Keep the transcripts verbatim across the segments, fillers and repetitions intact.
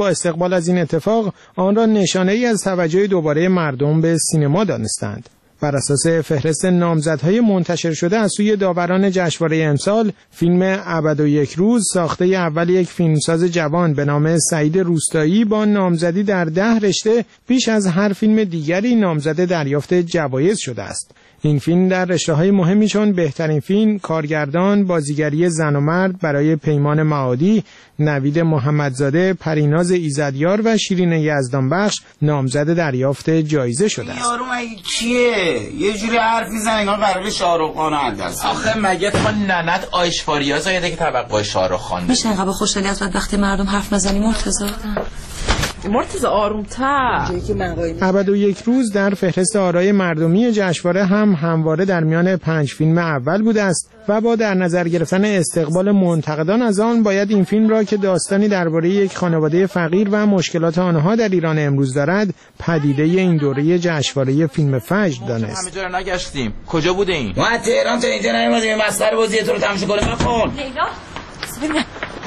با استقبال از این اتفاق آن را نشانه‌ای از توجه دوباره مردم به سینما دانستند. بر اساس فهرست نامزدهای منتشر شده از سوی داوران جشنواره امسال، فیلم ابد و یک روز ساخته اول یک فیلمساز جوان به نام سعید روستایی با نامزدی در ده رشته پیش از هر فیلم دیگری نامزد دریافت جوایز شده است. این فیلم در رشته‌های مهمی چون بهترین فیلم، کارگردان، بازیگری زن و مرد برای پیمان معادی، نوید محمدزاده، پریناز ایزدیار و شیرین یزدانبخش نامزد دریافت جایزه شده است. یارو مگه کیه؟ یه جوری حرف میزنه انگار قراره شاهرخ خان عدس. آخه مگه تو ننت آیشواریا زایده که توقع شاهرخ خان میشه انقدر خوشحالی از وقتی مردم حرف نزنی مرتضی؟ مرتضی آروم‌تر. ابد و یک روز در فهرست آرای مردمی جشنواره هم همواره در میان پنج فیلم اول بوده است و با در نظر گرفتن استقبال منتقدان از آن باید این فیلم را که داستانی درباره یک خانواده فقیر و مشکلات آنها در ایران امروز دارد پدیده این دوره جشنواره فیلم فجر دانست. همه جا رو نگشتیم. کجا بوده این؟ ما تهران تا اینجا نیومدیم مسخره بازی تو رو تماشا کنیم. مفهوم لیلا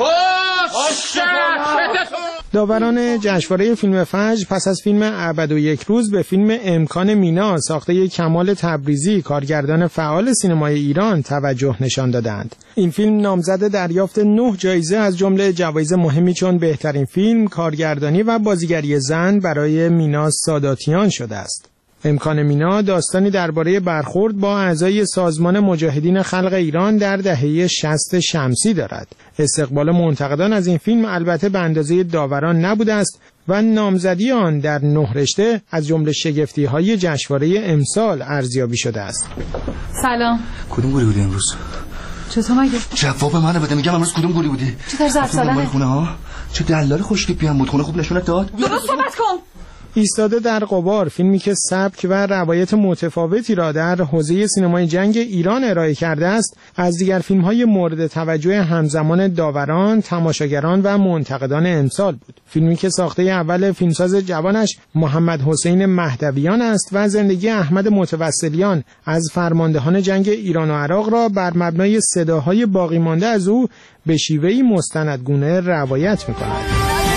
داوران جشنواره فیلم فجر پس از فیلم ابد و یک روز به فیلم امکان مینا ساخته کمال تبریزی، کارگردان فعال سینمای ایران، توجه نشان دادند. این فیلم نامزد دریافت نه جایزه از جمله جوایز مهمی چون بهترین فیلم، کارگردانی و بازیگری زن برای مینا ساداتیان شده است. امکان مینا داستانی درباره برخورد با اعضای سازمان مجاهدین خلق ایران در دهه شصت شمسی دارد. استقبال منتقدان از این فیلم البته به اندازه داوران نبوده است و نامزدی آن در نه رشته از جمله شگفتی‌های جشنواره امسال ارزیابی شده است. سلام. کدوم گلی بودی امروز؟ چطور مگه؟ جواب منو بده، میگم امروز کدوم گلی بودی؟ چه طرز افسانه؟ خونه ها؟ چه دلال خوشتیپی هم بود، خونه خوب نشونت داد؟ درست صحبت کن. ایستاده در غبار، فیلمی که سبک و روایت متفاوتی را در حوزه سینمای جنگ ایران ارائه کرده است، از دیگر فیلم‌های مورد توجه همزمان داوران، تماشاگران و منتقدان امسال بود. فیلمی که ساخته اول فیلمساز جوانش محمد حسین مهدویان است و زندگی احمد متوسلیان از فرماندهان جنگ ایران و عراق را بر مبنای صداهای باقی مانده از او به شیوهی مستندگونه روایت می‌کند.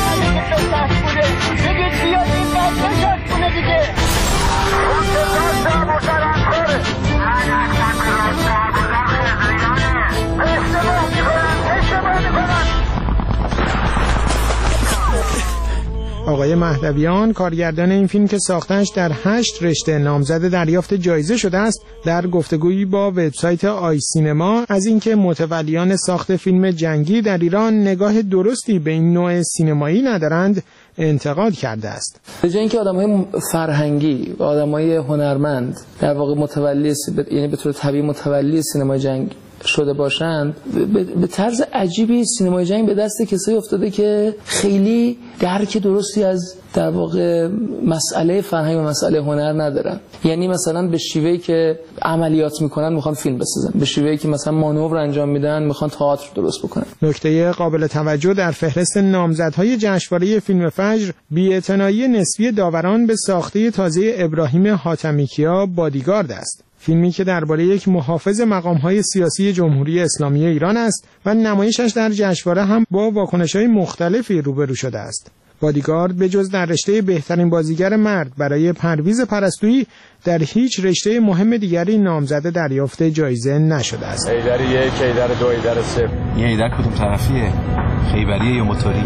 آقای مهدویان، کارگردان این فیلم که ساختنش در هشت رشته نامزد دریافت جایزه شده است، در گفتگویی با وبسایت آی سینما از اینکه متولیان ساخت فیلم جنگی در ایران نگاه درستی به این نوع سینمایی ندارند، انتقاد کرده است. به جای اینکه آدم‌های فرهنگی و آدم‌های هنرمند در واقع متولی یعنی به طور طبیعی متولی سینمای جنگ شده باشند، به طرز عجیبی سینمای جنگ به دست کسایی افتاده که خیلی درک درستی از در واقع مسئله فرهنگ و مسئله هنر ندارن. یعنی مثلا به شیوهی که عملیات میکنن میخوان فیلم بسازن، به شیوهی که مثلا مانور انجام میدن میخوان تئاتر درست بکنن. نکته قابل توجه در فهرست نامزدهای جشنواره فیلم فجر بی‌اعتنایی نسبی داوران به ساخته تازه ابراهیم حاتمیکیا بادیگارد است. فیلمی که درباره یک محافظ مقام‌های سیاسی جمهوری اسلامی ایران است و نمایشش در جشنواره هم با واکنش‌های مختلفی روبرو شده است. بادیگارد به جز در رشته بهترین بازیگر مرد برای پرویز پرستویی در هیچ رشته مهم دیگری نامزد دریافت جایزه نشده است. ایدر یک، ایدر دو، ایدر سه. یه ایدر کدوم طرفیه؟ خیبریه یا موتوری؟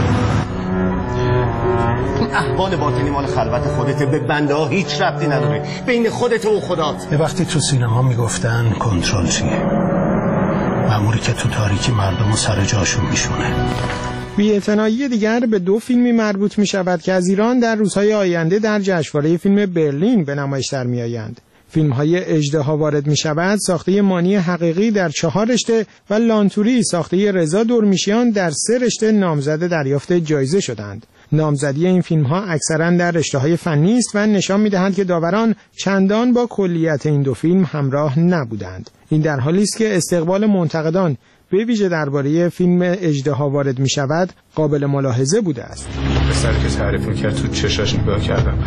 این احوال باطنی مال خلوت خودته، به بنده ها هیچ ربطی نداره، بین خودت و خدات. یه وقتی تو سینما میگفتن کنترل چیه؟ ماموری که تو تاریکی مردم رو سر جاشون میشونه. بی‌اعتنایی دیگر به دو فیلمی مربوط می شود که از ایران در روزهای آینده در جشنواره فیلم برلین به نمایش در می آیند. فیلم‌های اژدها وارد می شود ساخته مانی حقیقی در چهار رشته و لانتوری ساخته رضا دورمیشیان در سه رشته نامزد دریافت جایزه شدند. نامزدی این فیلم‌ها اکثراً در رشته‌های فنی است و نشان می‌دهد که داوران چندان با کلیت این دو فیلم همراه نبودند. این در حالی است که استقبال منتقدان به ویژه درباره فیلم اژدها وارد می‌شود قابل ملاحظه بوده است. پسر که تعریف می‌کرد تو چشاش نگاه کردم.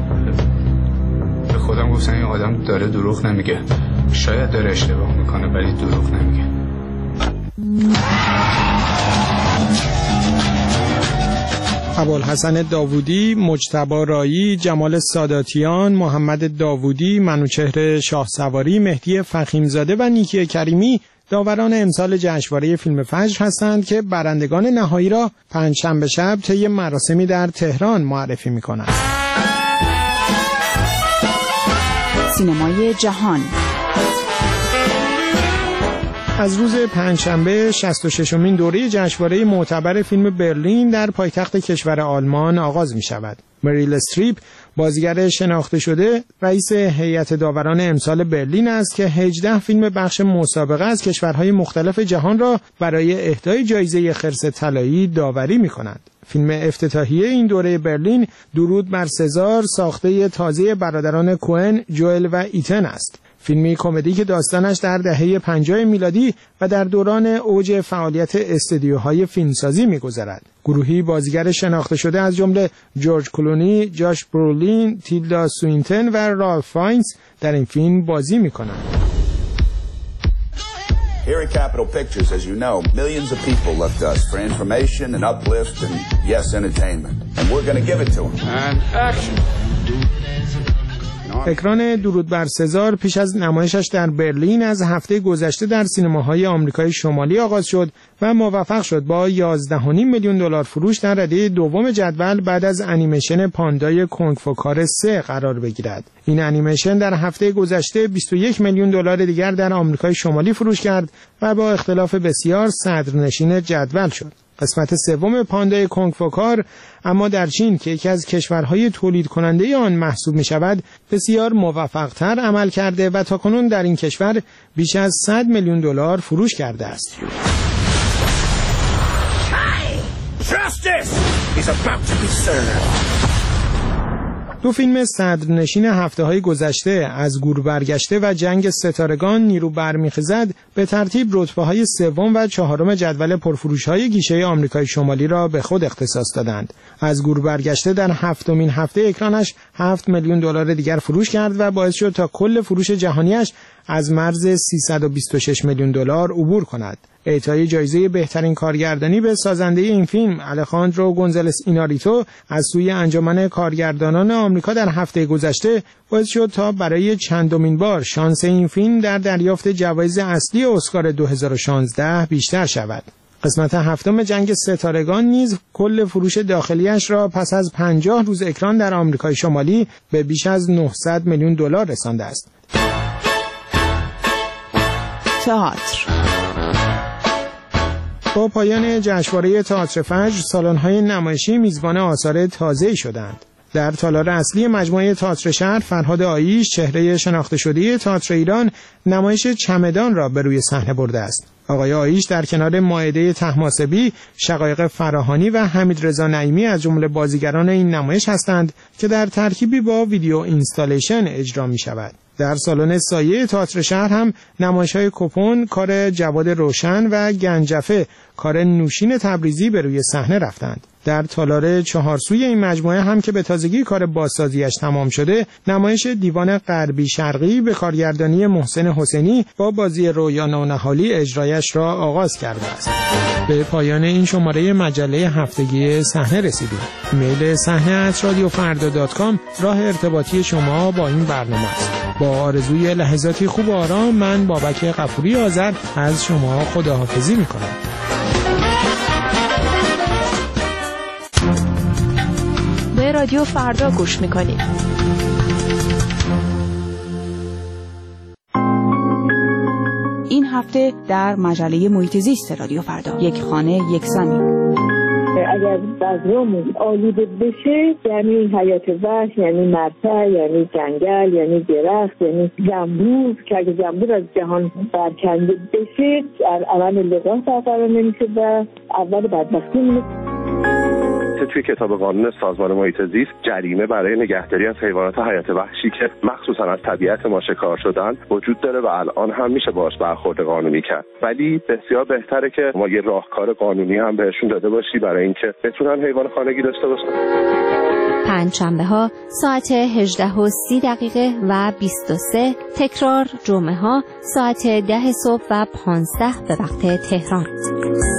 به خودم گفتم این آدم داره دروغ نمیگه. شاید داره اشتباه میکنه ولی دروغ نمیگه. ابوالحسن داوودی، مجتبی رایی، جمال ساداتیان، محمد داوودی، منوچهر شاهسواری، مهدی فخیمزاده و نیکی کریمی داوران امسال جشنواره فیلم فجر هستند که برندگان نهایی را پنجشنبه شب طی مراسمی در تهران معرفی می‌کنند. سینمای جهان از روز پنجشنبه شصت و ششمین دوره جشنواره معتبر فیلم برلین در پایتخت کشور آلمان آغاز می شود. مریل استریپ، بازیگر شناخته شده، رئیس هیئت داوران امسال برلین است که هجده فیلم بخش مسابقه از کشورهای مختلف جهان را برای اهدای جایزه خرس طلایی داوری می کنند. فیلم افتتاحیه این دوره برلین درود بر سزار ساخته تازه برادران کوئن، جوئل و ایتن است. فیلمی کمدی که داستانش در دهه پنجاه میلادی و در دوران اوج فعالیت استودیوهای فیلمسازی می‌گذرد. گروهی بازیگر شناخته شده از جمله جورج کلونی، جاش برولین، تیلدا سوینتن و رالف فاینز در این فیلم بازی می‌کنند. Here at Capitol Pictures, as you know, millions of people look to us for information and uplift and, yes, entertainment. And we're going to give it to them. And action. اکران درود بر سزار پیش از نمایشش در برلین از هفته گذشته در سینماهای آمریکای شمالی آغاز شد و موفق شد با یازده و نیم میلیون دلار فروش در رده دوم جدول بعد از انیمیشن پاندای کنگ فو کار سه قرار بگیرد. این انیمیشن در هفته گذشته بیست و یک میلیون دلار دیگر در آمریکای شمالی فروش کرد و با اختلاف بسیار صدرنشین جدول شد. قسمت سوم پاندای کنگ فو کار اما در چین که یکی از کشورهای تولید کننده آن محسوب می شود بسیار موفق‌تر عمل کرده و تاکنون در این کشور بیش از صد میلیون دلار فروش کرده است. دو فیلم صدرنشین هفته‌های گذشته از گور برگشته و جنگ ستارگان نیرو برمیخیزد به ترتیب رتبه‌های سوم و چهارم جدول پرفروش‌های گیشه آمریکای شمالی را به خود اختصاص دادند. از گور برگشته در هفتمین هفته اکرانش هفت میلیون دلار دیگر فروش کرد و باعث شد تا کل فروش جهانیش از مرز سیصد و بیست و شش میلیون دلار عبور کند. اعطای جایزه بهترین کارگردانی به سازنده این فیلم الخاندرو گونزالس ایناریتو از سوی انجمن کارگردانان آمریکا در هفته گذشته باعث شد تا برای چندمین بار شانس این فیلم در دریافت جوایز اصلی اسکار دو هزار و شانزده بیشتر شود. قسمت هفتم جنگ ستارگان نیز کل فروش داخلیش را پس از پنجاه روز اکران در آمریکای شمالی به بیش از نهصد میلیون دلار رسانده است. تئاتر. با پایان جشنواره تئاتر فجر، سالن‌های نمایشی میزبان آثار تازه‌ای شدند. در تالار اصلی مجموعه تئاتر شهر، فرهاد آییش، چهره شناخته شده تئاتر ایران، نمایش چمدان را به روی صحنه برده است. آقای آییش در کنار مائده طهماسبی، شقایق فراهانی و حمیدرضا نعیمی از جمله بازیگران این نمایش هستند که در ترکیبی با ویدیو اینستالیشن اجرا می شود. در سالن سایه تئاتر شهر هم نمایش‌های کپون، کار جواد روشن و گنجفه، کار نوشین تبریزی به روی صحنه رفتند. در تالار چهارسوی این مجموعه هم که به تازگی کار بازسازیش تمام شده، نمایش دیوان غربی شرقی به کارگردانی محسن حسینی با بازی رویا نونهالی اجرایش را آغاز کرده است. به پایان این شماره مجله هفتگی صحنه رسیدیم. ایمیل صحنه ات رادیو فردا دات کام راه ارتباطی شما با این برنامه است. با آرزوی لحظاتی خوب و آرام، من بابک غفوری آذر از شما خداحافظی می‌کنم. به رادیو فردا گوش میکنید. این هفته در مجله محیط زیست رادیو فردا، یک خانه یک زمین. اگر فضامون آلوده بشه یعنی حیات وحش، یعنی مرتع، یعنی جنگل، یعنی درخت، یعنی زنبور که اگر زنبور از جهان برکنده بشه اول لغات برقرار نمیشه و اول بدبختی میشه. توی کتاب قانون سازمان محیط زیست جریمه برای نگهداری از حیوانات حیات وحشی که مخصوصا از طبیعت ما شکار شدن وجود داره و الان هم میشه باهاش برخورد قانونی کرد، ولی بسیار بهتره که ما یه راهکار قانونی هم بهشون داده باشی برای اینکه بتونن حیوان خانگی داشته باشن. پنجشنبه ها ساعت هجده و سی دقیقه و بیست و سه، تکرار جمعه ها ساعت ده صبح و پانزده به وقت تهران.